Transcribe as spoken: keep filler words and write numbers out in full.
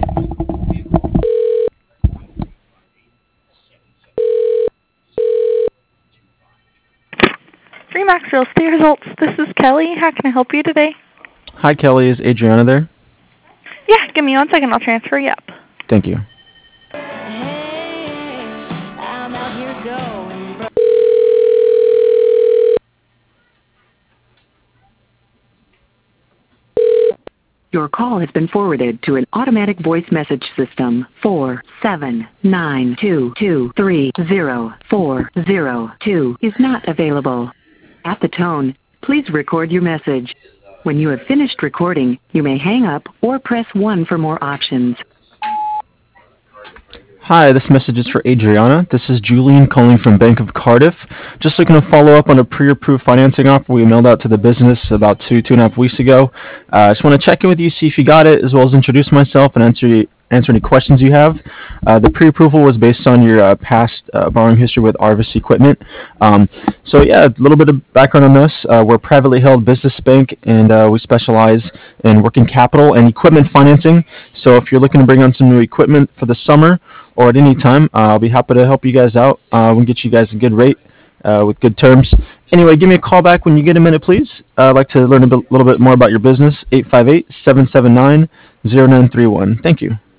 Remax Real Estate Results. This is Kelly. How can I help you today? Hi, Kelly. Is Adriana there? Yeah, give me one second. I'll transfer you up. Thank you. Your call has been forwarded to an automatic voice message system. four seven nine two two three zero four zero two is not available. At the tone, please record your message. When you have finished recording, you may hang up or press one for more options. Hi, this message is for Adriana. This is Julian calling from Bank of Cardiff. Just looking to follow up on a pre-approved financing offer we mailed out to the business about two, two and a half weeks ago. I uh, just want to check in with you, see if you got it, as well as introduce myself and answer answer any questions you have. Uh, the pre-approval was based on your uh, past uh, borrowing history with Arvis Equipment. Um, so yeah, a little bit of background on us. Uh, we're a privately held business bank, and uh, we specialize in working capital and equipment financing. So if you're looking to bring on some new equipment for the summer or at any time, uh, I'll be happy to help you guys out. Uh, we can get you guys a good rate uh, with good terms. Anyway, give me a call back when you get a minute, please. Uh, I'd like to learn a bit, little bit more about your business. eight five eight, seven seven nine, zero nine three one. Thank you.